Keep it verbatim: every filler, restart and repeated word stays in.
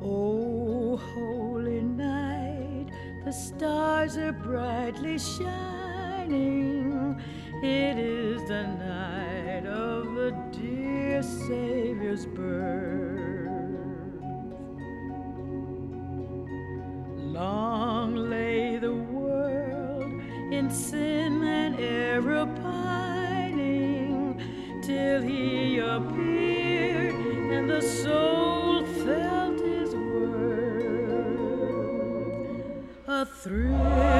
Oh, holy night, the stars are brightly shining. It is the night of the dear Savior's birth. Long lay the world in sin and error pining, till he appeared and the soul felt his worth. A thrill